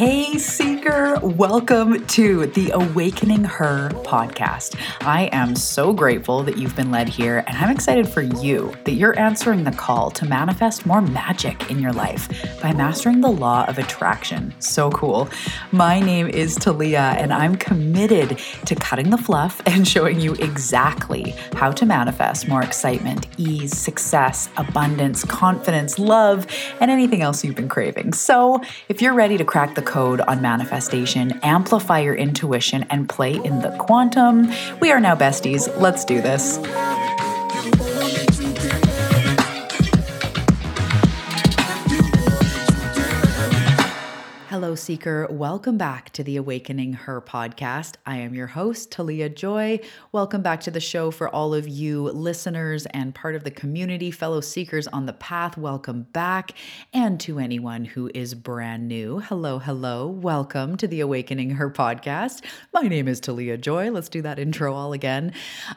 Hey, Seeker, welcome to the Awakening Her podcast. I am so grateful that you've been led here, and I'm excited for you that you're answering the call to manifest more magic in your life by mastering the law of attraction. So cool. My name is Talia, and I'm committed to cutting the fluff and showing you exactly how to manifest more excitement, ease, success, abundance, confidence, love, and anything else you've been craving. So if you're ready to crack the code on manifestation, amplify your intuition, and play in the quantum, we are now besties. Let's do this. Hello, Seeker. Welcome back to the Awakening Her podcast. I am your host, Talia Joy. Welcome back to the show for all of you listeners and part of the community, fellow seekers on the path. Welcome back. And to anyone who is brand new, hello, hello. Welcome to the Awakening Her podcast. My name is Talia Joy. Let's do that intro all again.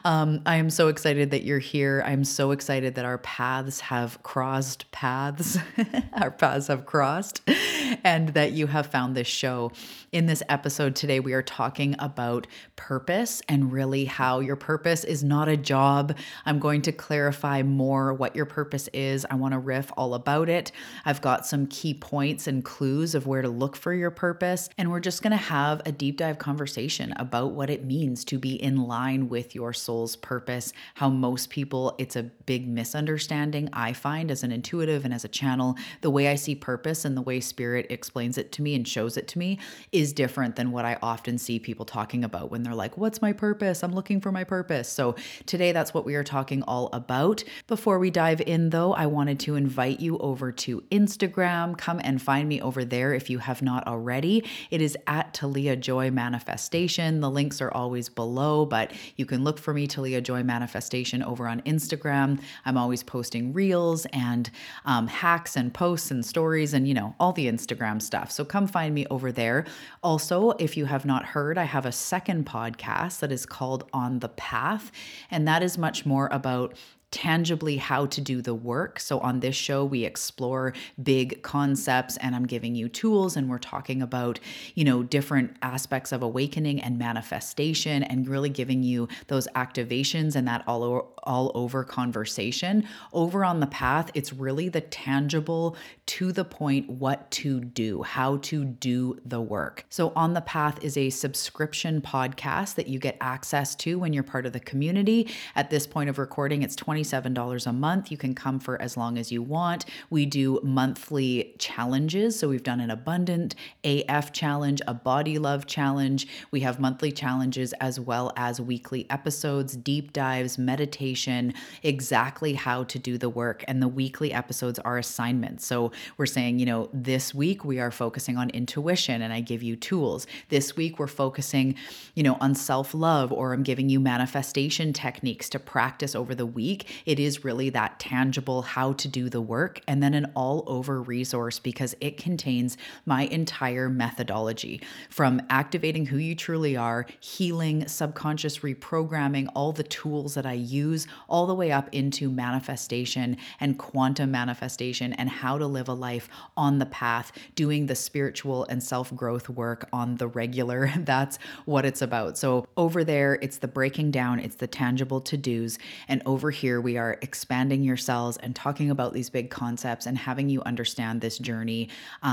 I am so excited that you're here. I'm so excited that our paths have crossed paths. Our paths have crossed, and that you have found this show. In this episode today, we are talking about purpose and really how your purpose is not a job. I'm going to clarify more what your purpose is. I want to riff all about it. I've got some key points and clues of where to look for your purpose. And we're just going to have a deep dive conversation about what it means to be in line with your soul's purpose. How most people, it's a big misunderstanding, I find, as an intuitive and as a channel. The way I see purpose and the way spirit explains it to me and shows it to me is different than what I often see people talking about when they're like, what's my purpose? I'm looking for my purpose. So today, that's what we are talking all about. Before we dive in though, I wanted to invite you over to Instagram. Come and find me over there if you have not already. It is at Talia Joy Manifestation. The links are always below, but you can look for me, Talia Joy Manifestation, over on Instagram. I'm always posting reels and hacks and posts and stories and, all the Instagram stuff. So come find me over there. Also, if you have not heard, I have a second podcast that is called On the Path, and that is much more about tangibly how to do the work. So on this show, we explore big concepts and I'm giving you tools and we're talking about, different aspects of awakening and manifestation and really giving you those activations and that all over conversation. Over on the path, it's really the tangible, to the point, what to do, how to do the work. So On the Path is a subscription podcast that you get access to when you're part of the community. At this point of recording, it's $27 a month. You can come for as long as you want. We do monthly challenges. So we've done an abundant AF challenge, a body love challenge. We have monthly challenges as well as weekly episodes, deep dives, meditation, exactly how to do the work. And the weekly episodes are assignments. So we're saying, this week we are focusing on intuition and I give you tools. This week we're focusing, on self-love, or I'm giving you manifestation techniques to practice over the week. It is really that tangible how to do the work, and then an all-over resource because it contains my entire methodology from activating who you truly are, healing, subconscious reprogramming, all the tools that I use, all the way up into manifestation and quantum manifestation and how to live a life on the path, doing the spiritual and self-growth work on the regular. That's what it's about. So over there, it's the breaking down, it's the tangible to-dos, and over here we are expanding your cells and talking about these big concepts and having you understand this journey,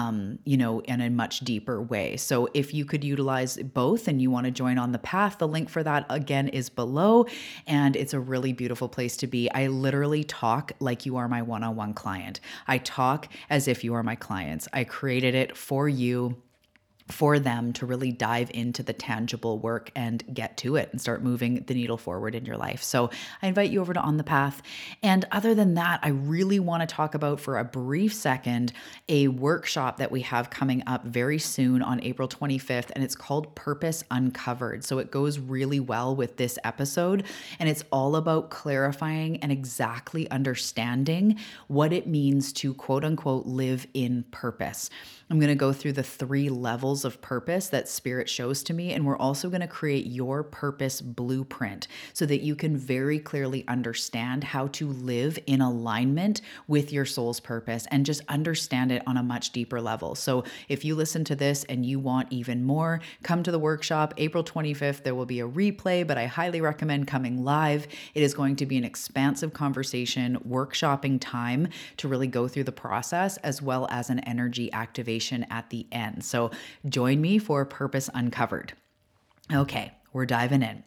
in a much deeper way. So if you could utilize both and you want to join On the Path, the link for that again is below, and it's a really beautiful place to be. I literally talk like you are my one-on-one client. I talk as if you are my clients. I created it for you, for them to really dive into the tangible work and get to it and start moving the needle forward in your life. So I invite you over to On the Path. And other than that, I really want to talk about for a brief second a workshop that we have coming up very soon on April 25th, and it's called Purpose Uncovered. So it goes really well with this episode, and it's all about clarifying and exactly understanding what it means to quote unquote live in purpose. I'm going to go through the 3 levels levels of purpose that Spirit shows to me. And we're also going to create your purpose blueprint so that you can very clearly understand how to live in alignment with your soul's purpose and just understand it on a much deeper level. So if you listen to this and you want even more, come to the workshop April 25th. There will be a replay, but I highly recommend coming live. It is going to be an expansive conversation, workshopping time to really go through the process, as well as an energy activation at the end. So join me for Purpose Uncovered. Okay, we're diving in.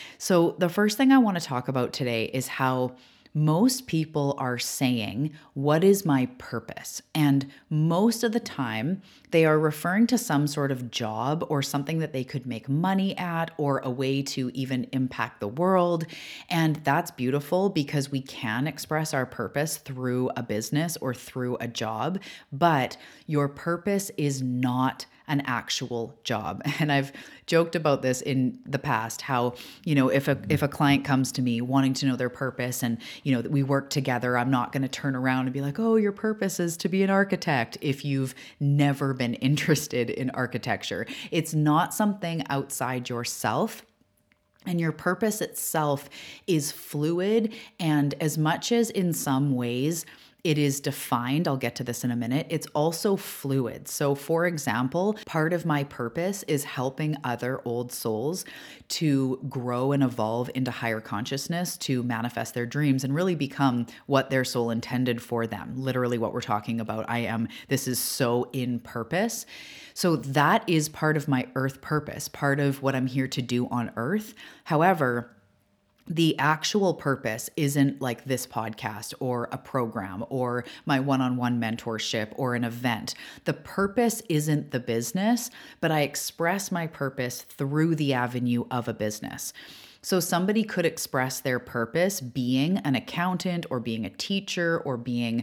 So the first thing I want to talk about today is how most people are saying, what is my purpose? And most of the time, they are referring to some sort of job or something that they could make money at, or a way to even impact the world. And that's beautiful because we can express our purpose through a business or through a job, but your purpose is not an actual job. And I've joked about this in the past, how, if a client comes to me wanting to know their purpose and, that we work together, I'm not going to turn around and be like, oh, your purpose is to be an architect if you've never been interested in architecture. It's not something outside yourself. And your purpose itself is fluid. And as much as in some ways it is defined, I'll get to this in a minute, it's also fluid. So for example, part of my purpose is helping other old souls to grow and evolve into higher consciousness, to manifest their dreams and really become what their soul intended for them. Literally what we're talking about. This is so in purpose. So that is part of my earth purpose, part of what I'm here to do on earth. However, the actual purpose isn't like this podcast or a program or my one-on-one mentorship or an event. The purpose isn't the business, but I express my purpose through the avenue of a business. So somebody could express their purpose being an accountant or being a teacher or being,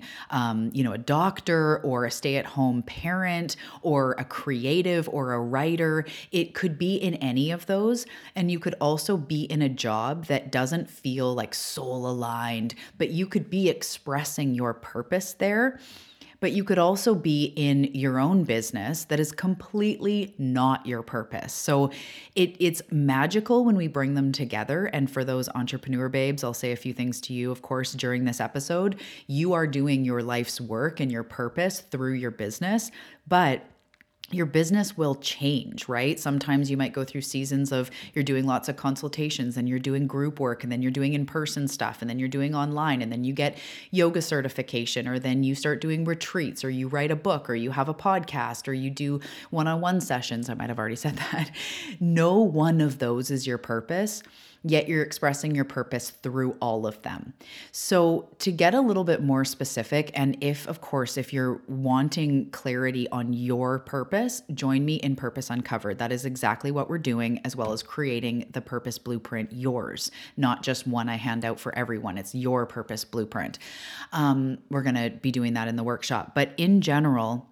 a doctor or a stay-at-home parent or a creative or a writer. It could be in any of those. And you could also be in a job that doesn't feel like soul aligned, but you could be expressing your purpose there. But you could also be in your own business that is completely not your purpose. So it's magical when we bring them together. And for those entrepreneur babes, I'll say a few things to you, of course, during this episode. You are doing your life's work and your purpose through your business, but your business will change, right? Sometimes you might go through seasons of you're doing lots of consultations and you're doing group work and then you're doing in-person stuff and then you're doing online and then you get yoga certification or then you start doing retreats or you write a book or you have a podcast or you do one-on-one sessions. I might have already said that. No one of those is your purpose, yet you're expressing your purpose through all of them. So to get a little bit more specific, and if you're wanting clarity on your purpose, join me in Purpose Uncovered. That is exactly what we're doing, as well as creating the purpose blueprint, yours, not just one I hand out for everyone. It's your purpose blueprint. We're going to be doing that in the workshop. But in general,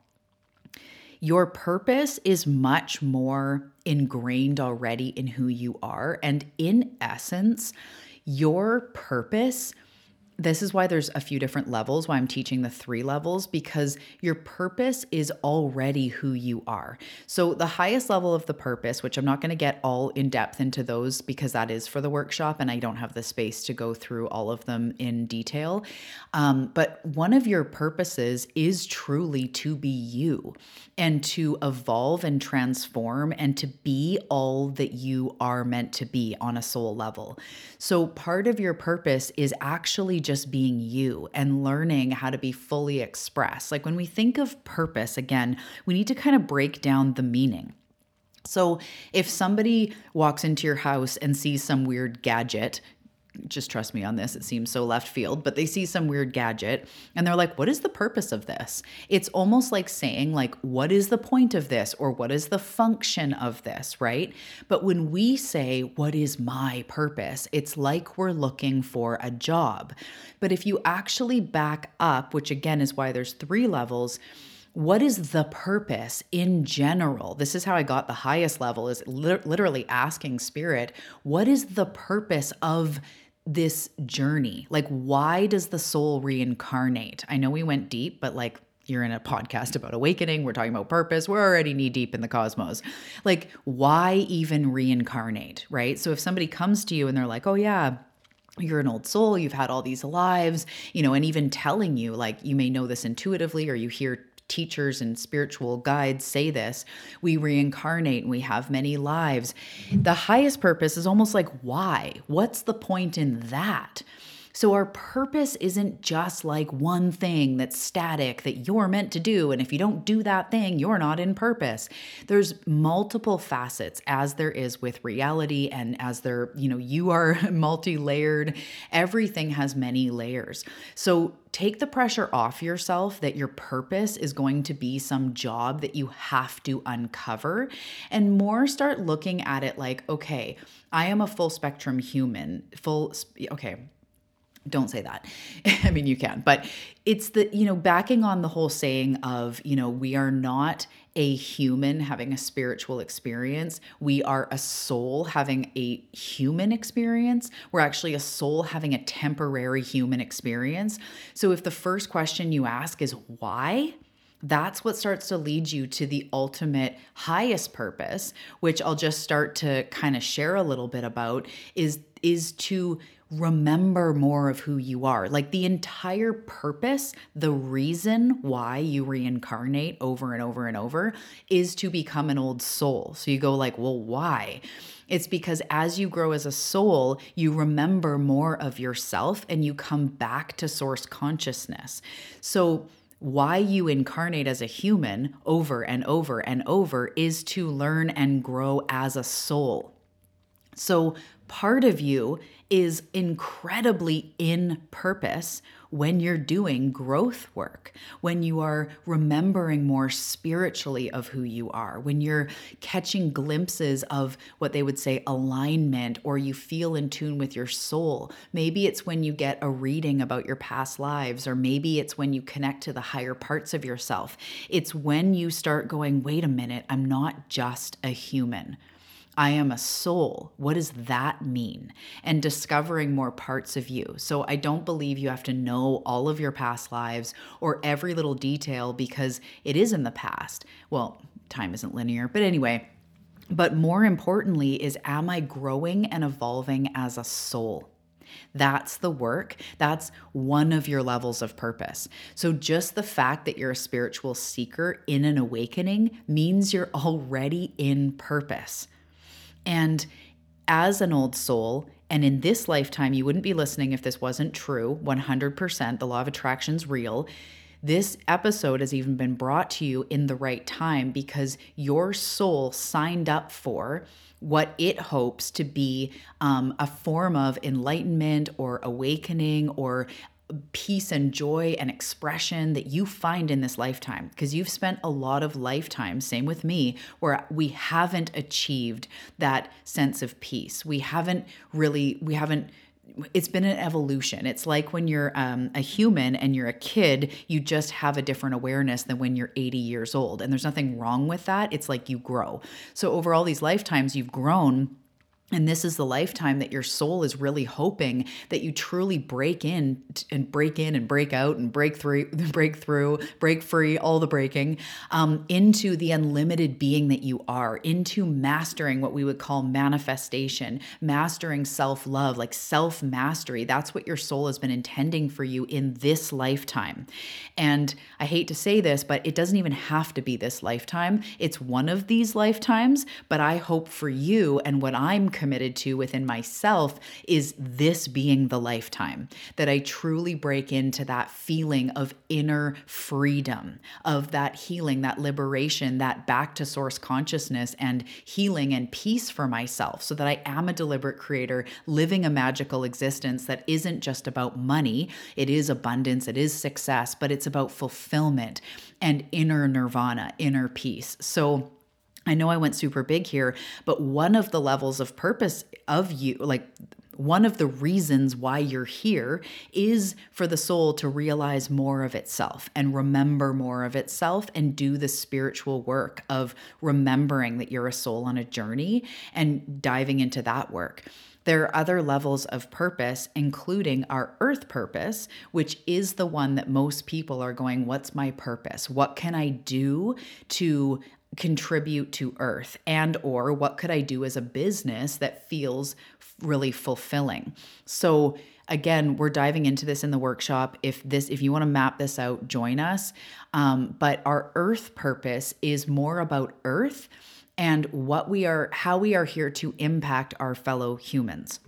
your purpose is much more ingrained already in who you are. And in essence, your purpose, this is why there's a few different levels, why I'm teaching the 3 levels, because your purpose is already who you are. So the highest level of the purpose, which I'm not going to get all in depth into those because that is for the workshop and I don't have the space to go through all of them in detail. But one of your purposes is truly to be you and to evolve and transform and to be all that you are meant to be on a soul level. So part of your purpose is actually just being you and learning how to be fully expressed. Like when we think of purpose, again, we need to kind of break down the meaning. So if somebody walks into your house and sees some weird gadget, just trust me on this, it seems so left field, but they see some weird gadget and they're like, what is the purpose of this? It's almost like saying like, what is the point of this? Or what is the function of this, right? But when we say, what is my purpose? It's like we're looking for a job. But if you actually back up, which again is why there's 3 levels, what is the purpose in general? This is how I got the highest level, is literally asking Spirit, what is the purpose of this journey? Like, why does the soul reincarnate? I know we went deep, but you're in a podcast about awakening. We're talking about purpose. We're already knee deep in the cosmos. Like, why even reincarnate, right? So if somebody comes to you and they're like, oh yeah, you're an old soul, you've had all these lives, and even telling you, like, you may know this intuitively, or you hear teachers and spiritual guides say this, we reincarnate and we have many lives. The highest purpose is almost like, why? What's the point in that? So our purpose isn't just like one thing that's static that you're meant to do. And if you don't do that thing, you're not in purpose. There's multiple facets, as there is with reality, and as there, you are multi-layered. Everything has many layers. So take the pressure off yourself that your purpose is going to be some job that you have to uncover, and more start looking at it like, okay, I am a full spectrum human. Don't say that. I mean, you can, but it's the, backing on the whole saying of, we are not a human having a spiritual experience. We are a soul having a human experience. We're actually a soul having a temporary human experience. So if the first question you ask is why, that's what starts to lead you to the ultimate highest purpose, which I'll just start to kind of share a little bit about, is to remember more of who you are. Like, the entire purpose, the reason why you reincarnate over and over and over is to become an old soul. So you go like, well, why? It's because as you grow as a soul, you remember more of yourself and you come back to source consciousness. So why you incarnate as a human over and over and over is to learn and grow as a soul. So part of you is incredibly in purpose when you're doing growth work, when you are remembering more spiritually of who you are, when you're catching glimpses of what they would say alignment, or you feel in tune with your soul. Maybe it's when you get a reading about your past lives, or maybe it's when you connect to the higher parts of yourself. It's when you start going, wait a minute, I'm not just a human. I am a soul. What does that mean? And discovering more parts of you. So I don't believe you have to know all of your past lives or every little detail, because it is in the past. Well, time isn't linear, but anyway. But more importantly is, am I growing and evolving as a soul? That's the work. That's one of your levels of purpose. So just the fact that you're a spiritual seeker in an awakening means you're already in purpose. And as an old soul, and in this lifetime, you wouldn't be listening if this wasn't true. 100%, the law of attraction's real. This episode has even been brought to you in the right time, because your soul signed up for what it hopes to be a form of enlightenment or awakening or peace and joy and expression that you find in this lifetime, because you've spent a lot of lifetimes, same with me, where we haven't achieved that sense of peace. It's been an evolution. It's like when you're a human and you're a kid, you just have a different awareness than when you're 80 years old. And there's nothing wrong with that. It's like you grow. So over all these lifetimes, you've grown. And this is the lifetime that your soul is really hoping that you truly break in and break out and break through, break free, all the breaking, into the unlimited being that you are, into mastering what we would call manifestation, mastering self-love, like self-mastery. That's what your soul has been intending for you in this lifetime. And I hate to say this, but it doesn't even have to be this lifetime. It's one of these lifetimes, but I hope for you, and what I'm committed to within myself, is this being the lifetime that I truly break into that feeling of inner freedom, of that healing, that liberation, that back to source consciousness and healing and peace for myself, so that I am a deliberate creator living a magical existence that isn't just about money. It is abundance, it is success, but it's about fulfillment and inner nirvana, inner peace. So I know I went super big here, but one of the levels of purpose of you, like one of the reasons why you're here, is for the soul to realize more of itself and remember more of itself and do the spiritual work of remembering that you're a soul on a journey and diving into that work. There are other levels of purpose, including our earth purpose, which is the one that most people are going, what's my purpose? What can I do to contribute to earth? And or what could I do as a business that feels really fulfilling? So again, we're diving into this in the workshop. If you want to map this out, join us. But our earth purpose is more about earth and how we are here to impact our fellow humans.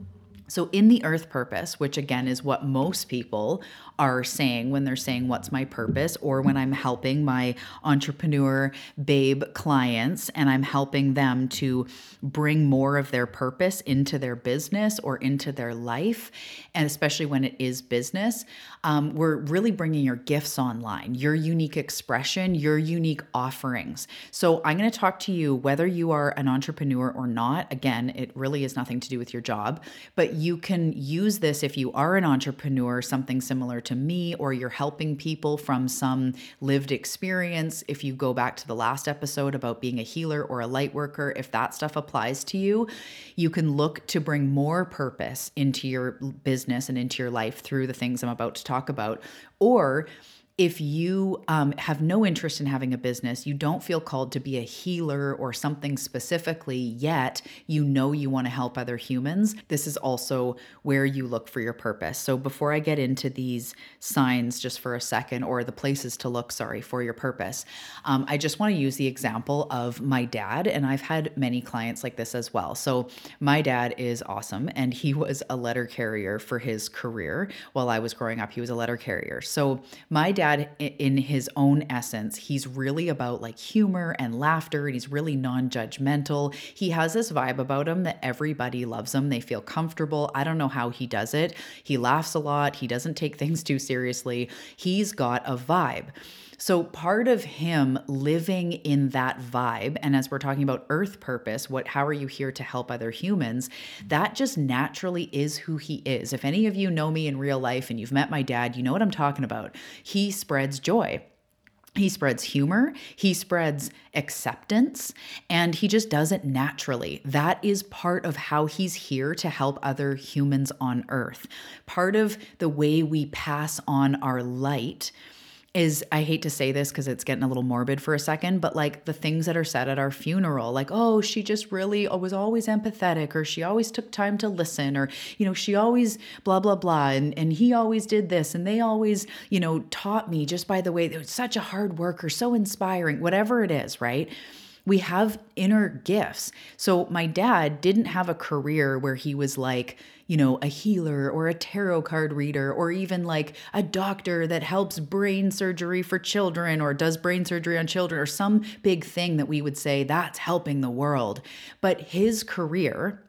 So in the earth purpose, which again is what most people are saying when they're saying, what's my purpose? Or when I'm helping my entrepreneur babe clients and I'm helping them to bring more of their purpose into their business or into their life. And especially when it is business, we're really bringing your gifts online, your unique expression, your unique offerings. So I'm going to talk to you, whether you are an entrepreneur or not. Again, it really has nothing to do with your job, but you can use this if you are an entrepreneur, something similar to me, or you're helping people from some lived experience. If you go back to the last episode about being a healer or a light worker, if that stuff applies to you, you can look to bring more purpose into your business and into your life through the things I'm about to talk about. Or if you have no interest in having a business, you don't feel called to be a healer or something specifically yet, you know you want to help other humans, this is also where you look for your purpose. So before I get into these signs just for a second, or the places to look, for your purpose, I just want to use the example of my dad, and I've had many clients like this as well. So my dad is awesome, and he was a letter carrier for his career. While I was growing up, he was a letter carrier. So my dad, in his own essence, he's really about like humor and laughter, and he's really non-judgmental. He has this vibe about him that everybody loves him. They feel comfortable. I don't know how he does it. He laughs a lot. He doesn't take things too seriously. He's got a vibe. So part of him living in that vibe, and as we're talking about earth purpose, how are you here to help other humans? That just naturally is who he is. If any of you know me in real life and you've met my dad, you know what I'm talking about. He spreads joy. He spreads humor, he spreads acceptance, and he just does it naturally. That is part of how he's here to help other humans on earth. Part of the way we pass on our light is, I hate to say this because it's getting a little morbid for a second, but like the things that are said at our funeral, like, oh, she just really was always empathetic, or she always took time to listen, or, she always blah, blah, blah. And he always did this. And they always, taught me just by the way, they were such a hard worker, so inspiring, whatever it is, right? We have inner gifts. So my dad didn't have a career where he was like, a healer or a tarot card reader, or even like a doctor that helps brain surgery for children or does brain surgery on children, or some big thing that we would say that's helping the world. But his career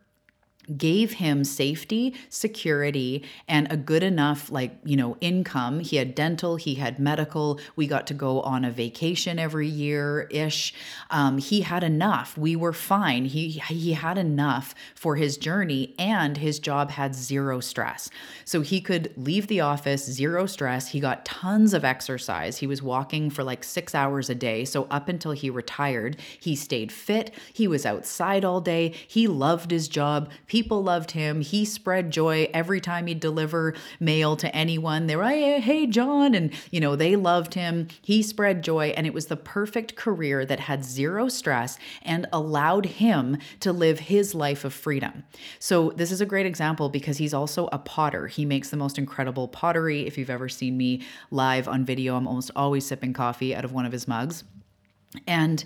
gave him safety, security, and a good enough income. He had dental, he had medical. We got to go on a vacation every year-ish. He had enough. We were fine. He had enough for his journey, and his job had zero stress. So he could leave the office, zero stress. He got tons of exercise. He was walking for like 6 hours a day. So up until he retired, he stayed fit. He was outside all day. He loved his job. People loved him. He spread joy every time he'd deliver mail to anyone. They were like, hey, John. And, they loved him. He spread joy. And it was the perfect career that had zero stress and allowed him to live his life of freedom. So this is a great example because he's also a potter. He makes the most incredible pottery. If you've ever seen me live on video, I'm almost always sipping coffee out of one of his mugs. And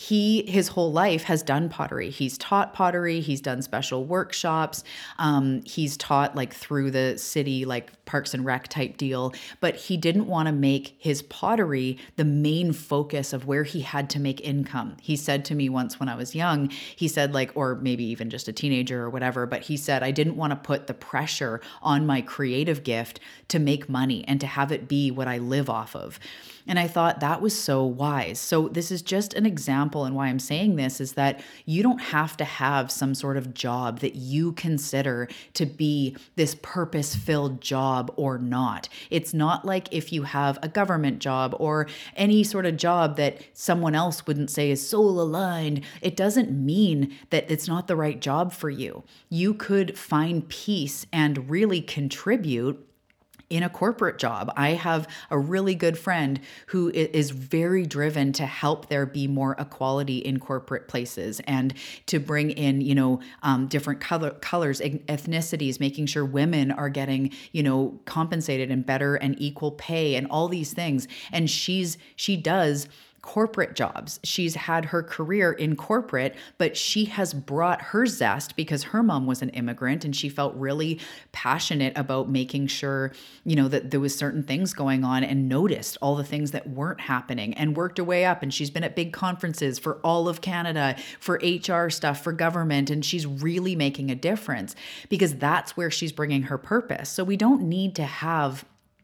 his whole life has done pottery. He's taught pottery. He's done special workshops. He's taught through the city, Parks and Rec type deal, but he didn't want to make his pottery the main focus of where he had to make income. He said to me once when I was young, he said or maybe even just a teenager or whatever, but he said, I didn't want to put the pressure on my creative gift to make money and to have it be what I live off of. And I thought that was so wise. So this this is just an example. And why I'm saying this is that you don't have to have some sort of job that you consider to be this purpose-filled job or not. It's not like if you have a government job or any sort of job that someone else wouldn't say is soul aligned. It doesn't mean that it's not the right job for you. You could find peace and really contribute in a corporate job. I have a really good friend who is very driven to help there be more equality in corporate places and to bring in, different colors, ethnicities, making sure women are getting, compensated and better and equal pay and all these things. And she does corporate jobs. She's had her career in corporate, but she has brought her zest because her mom was an immigrant and she felt really passionate about making sure, that there was certain things going on and noticed all the things that weren't happening and worked her way up. And she's been at big conferences for all of Canada, for HR stuff, for government, and she's really making a difference because that's where she's bringing her purpose. So we don't need to have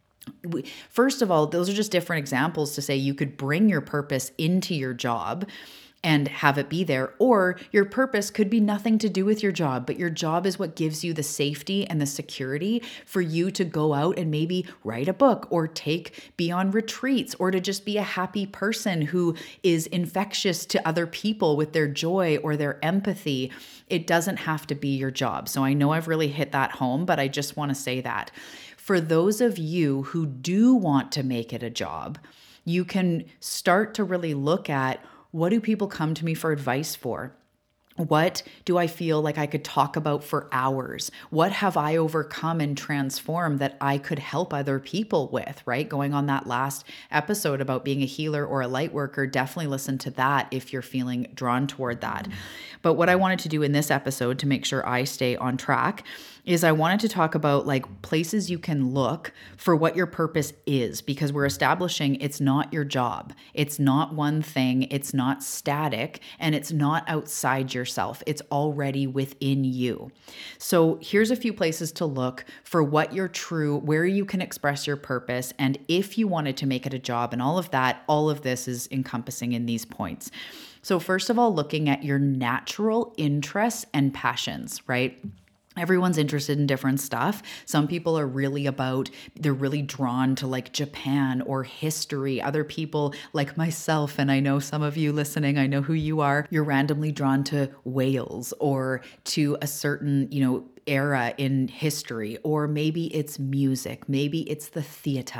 first of all, those are just different examples to say you could bring your purpose into your job and have it be there, or your purpose could be nothing to do with your job, but your job is what gives you the safety and the security for you to go out and maybe write a book or be on retreats or to just be a happy person who is infectious to other people with their joy or their empathy. It doesn't have to be your job. So I know I've really hit that home, but I just want to say that. For those of you who do want to make it a job, you can start to really look at, what do people come to me for advice for? What do I feel like I could talk about for hours? What have I overcome and transformed that I could help other people with, right? Going on that last episode about being a healer or a light worker, definitely listen to that if you're feeling drawn toward that. But what I wanted to do in this episode to make sure I stay on track is I wanted to talk about like places you can look for what your purpose is, because we're establishing it's not your job. It's not one thing. It's not static and it's not outside yourself. It's already within you. So here's a few places to look for what your where you can express your purpose. And if you wanted to make it a job and all of this is encompassing in these points. So first of all, looking at your natural interests and passions, right? Everyone's interested in different stuff. Some people are they're really drawn to like Japan or history. Other people like myself, and I know some of you listening, I know who you are, you're randomly drawn to whales or to a certain, era in history, or maybe it's music, maybe it's the theater,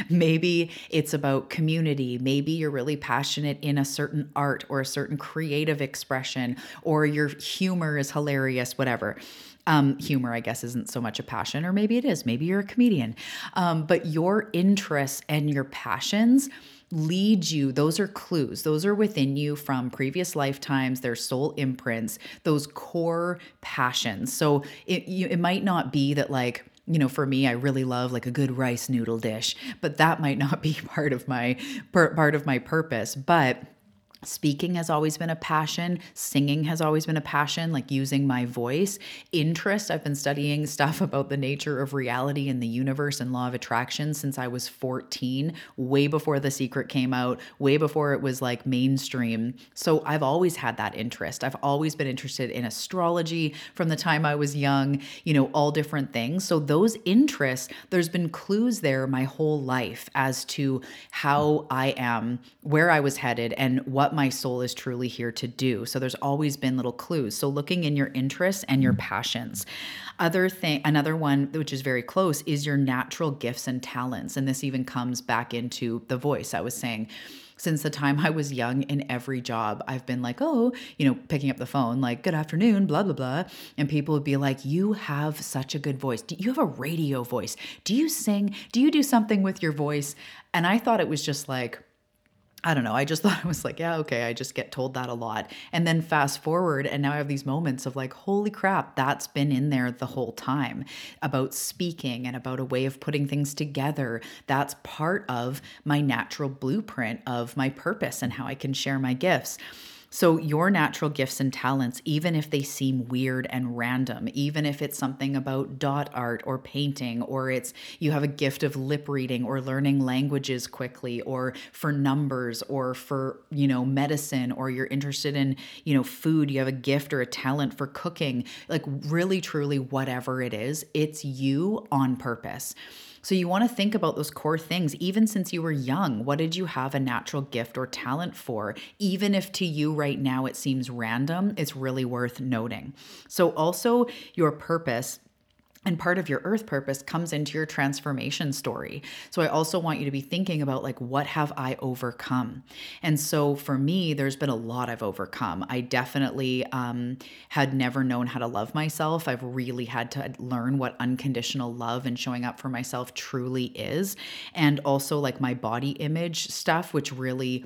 maybe it's about community, maybe you're really passionate in a certain art or a certain creative expression, or your humor is hilarious, whatever. Humor, I guess, isn't so much a passion, or maybe it is. Maybe you're a comedian. But your interests and your passions lead you. Those are clues. Those are within you from previous lifetimes, their soul imprints, those core passions. So it might not be that like, for me, I really love like a good rice noodle dish, but that might not be part of my purpose. But speaking has always been a passion. Singing has always been a passion, like using my voice. Interest, I've been studying stuff about the nature of reality and the universe and law of attraction since I was 14, way before The Secret came out, way before it was like mainstream. So I've always had that interest. I've always been interested in astrology from the time I was young, all different things. So those interests, there's been clues there my whole life as to how I am, where I was headed, and what my soul is truly here to do. So there's always been little clues. So looking in your interests and your passions. Another one, which is very close, is your natural gifts and talents. And this even comes back into the voice. I was saying, since the time I was young, in every job, I've been like, picking up the phone, like, good afternoon, blah, blah, blah. And people would be like, you have such a good voice. You have a radio voice. Do you sing? Do you do something with your voice? And I thought it was just like, I don't know. I just thought it was like, yeah, okay. I just get told that a lot. And then fast forward, and now I have these moments of like, holy crap, that's been in there the whole time about speaking and about a way of putting things together. That's part of my natural blueprint of my purpose and how I can share my gifts. So, your natural gifts and talents, even if they seem weird and random, even if it's something about dot art or painting, or it's you have a gift of lip reading or learning languages quickly, or for numbers, or for, medicine, or you're interested in, food, you have a gift or a talent for cooking, like really, truly, whatever it is, it's you on purpose. So you want to think about those core things, even since you were young. What did you have a natural gift or talent for? Even if to you right now it seems random, it's really worth noting. So also your purpose. And part of your earth purpose comes into your transformation story. So I also want you to be thinking about, like, what have I overcome? And so for me, there's been a lot I've overcome. I definitely had never known how to love myself. I've really had to learn what unconditional love and showing up for myself truly is. And also like my body image stuff, which really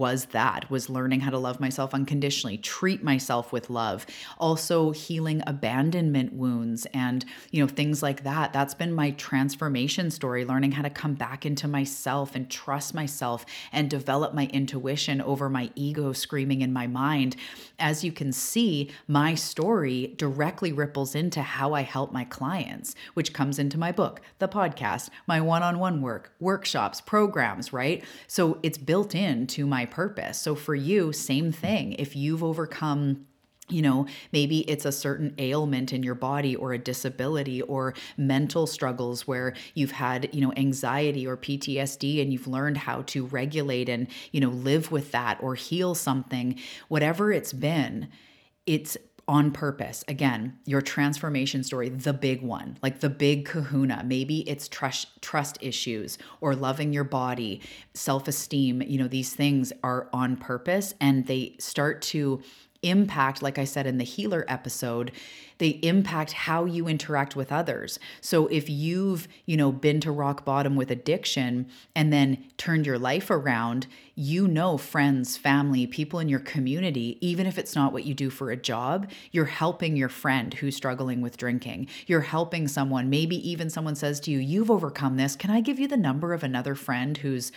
was learning how to love myself unconditionally, treat myself with love, also healing abandonment wounds and, things like that. That's been my transformation story, learning how to come back into myself and trust myself and develop my intuition over my ego screaming in my mind. As you can see, my story directly ripples into how I help my clients, which comes into my book, the podcast, my one-on-one work, workshops, programs, right? So it's built into my purpose. So for you, same thing. If you've overcome, maybe it's a certain ailment in your body or a disability or mental struggles where you've had, anxiety or PTSD and you've learned how to regulate and, live with that or heal something, whatever it's been, it's on purpose. Again, your transformation story, the big one, like the big kahuna. Maybe it's trust issues or loving your body, self-esteem. These things are on purpose and they start to impact, like I said in the healer episode, they impact how you interact with others. So if you've, been to rock bottom with addiction and then turned your life around, friends, family, people in your community, even if it's not what you do for a job, you're helping your friend who's struggling with drinking. You're helping someone, maybe even someone says to you, you've overcome this. Can I give you the number of another friend who's,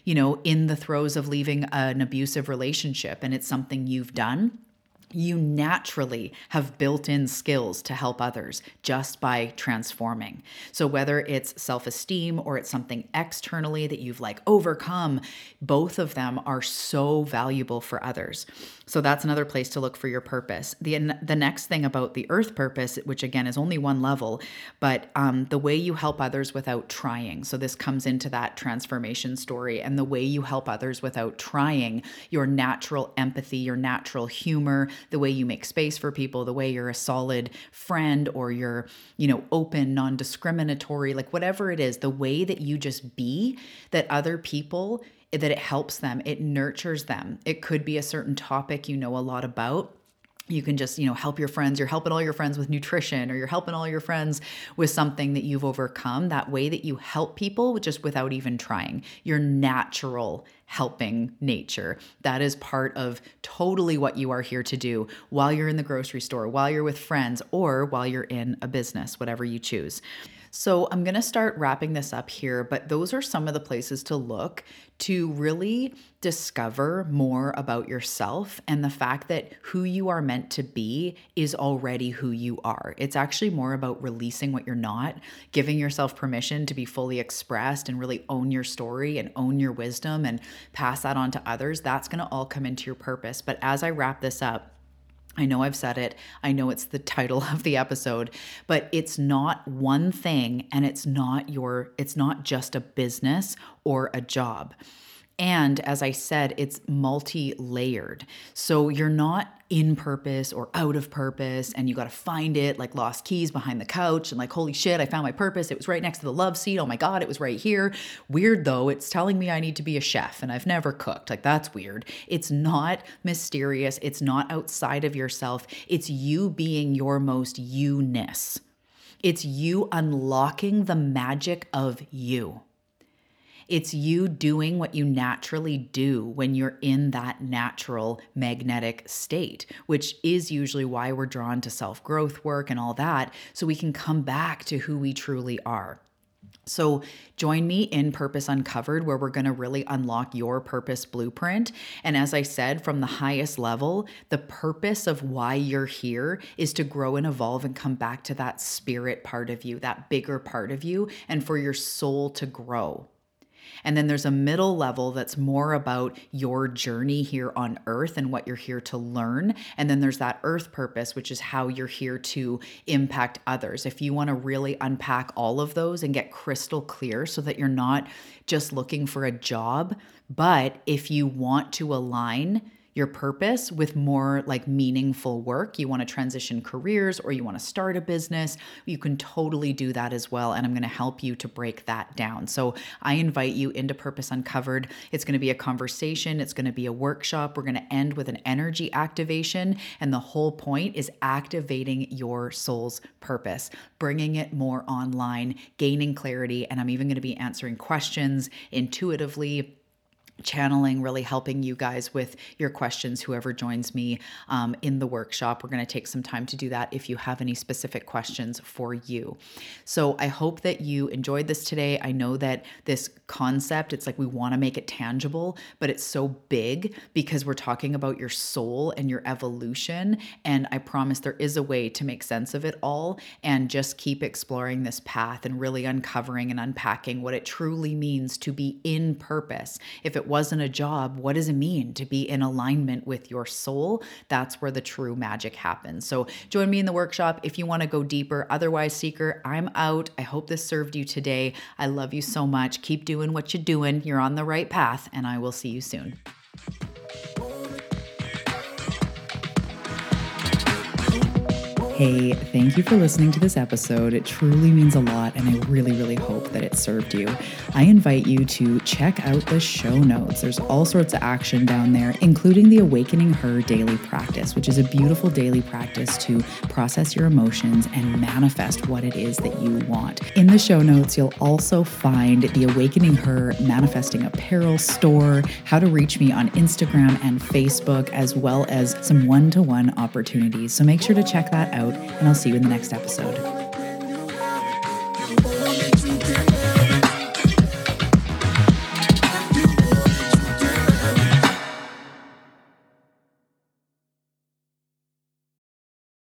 in the throes of leaving an abusive relationship and it's something you've done? You naturally have built-in skills to help others just by transforming. So whether it's self-esteem or it's something externally that you've overcome, both of them are so valuable for others. So that's another place to look for your purpose. The next thing about the earth purpose, which again is only one level, but the way you help others without trying. So this comes into that transformation story, and the way you help others without trying, your natural empathy, your natural humor, the way you make space for people, the way you're a solid friend or you're, open, non-discriminatory, like whatever it is, the way that you just be, that other people, that it helps them, it nurtures them. It could be a certain topic you know a lot about. You can just, help your friends. You're helping all your friends with nutrition, or you're helping all your friends with something that you've overcome. That way that you help people just without even trying. Your natural helping nature. That is part of totally what you are here to do while you're in the grocery store, while you're with friends, or while you're in a business, whatever you choose. So I'm going to start wrapping this up here, but those are some of the places to look to really discover more about yourself and the fact that who you are meant to be is already who you are. It's actually more about releasing what you're not, giving yourself permission to be fully expressed and really own your story and own your wisdom and pass that on to others. That's going to all come into your purpose. But as I wrap this up, I know I've said it. I know it's the title of the episode, but it's not one thing and it's not just a business or a job. And as I said, it's multi-layered. So you're not in purpose or out of purpose and you got to find it like lost keys behind the couch and like, holy shit, I found my purpose. It was right next to the love seat. Oh my God, it was right here. Weird though. It's telling me I need to be a chef and I've never cooked. Like that's weird. It's not mysterious. It's not outside of yourself. It's you being your most you-ness. It's you unlocking the magic of you. It's you doing what you naturally do when you're in that natural magnetic state, which is usually why we're drawn to self-growth work and all that, so we can come back to who we truly are. So join me in Purpose Uncovered, where we're going to really unlock your purpose blueprint. And as I said, from the highest level, the purpose of why you're here is to grow and evolve and come back to that spirit part of you, that bigger part of you, and for your soul to grow. And then there's a middle level that's more about your journey here on earth and what you're here to learn. And then there's that earth purpose, which is how you're here to impact others. If you want to really unpack all of those and get crystal clear so that you're not just looking for a job, but if you want to align your purpose with more like meaningful work, you want to transition careers or you want to start a business, you can totally do that as well. And I'm going to help you to break that down. So I invite you into Purpose Uncovered. It's going to be a conversation. It's going to be a workshop. We're going to end with an energy activation. And the whole point is activating your soul's purpose, bringing it more online, gaining clarity. And I'm even going to be answering questions intuitively, channeling, really helping you guys with your questions, whoever joins me in the workshop. We're going to take some time to do that if you have any specific questions for you. So I hope that you enjoyed this today. I know that this concept, it's like we want to make it tangible, but it's so big because we're talking about your soul and your evolution. And I promise there is a way to make sense of it all and just keep exploring this path and really uncovering and unpacking what it truly means to be in purpose. If it wasn't a job, what does it mean to be in alignment with your soul? That's where the true magic happens. So join me in the workshop if you want to go deeper. Otherwise, Seeker, I'm out. I hope this served you today. I love you so much. Keep doing what you're doing. You're on the right path, and I will see you soon. Hey, thank you for listening to this episode. It truly means a lot, and I really, really hope that it served you. I invite you to check out the show notes. There's all sorts of action down there, including the Awakening Her daily practice, which is a beautiful daily practice to process your emotions and manifest what it is that you want. In the show notes, you'll also find the Awakening Her Manifesting Apparel store, how to reach me on Instagram and Facebook, as well as some one-to-one opportunities. So make sure to check that out, and I'll see you in the next episode.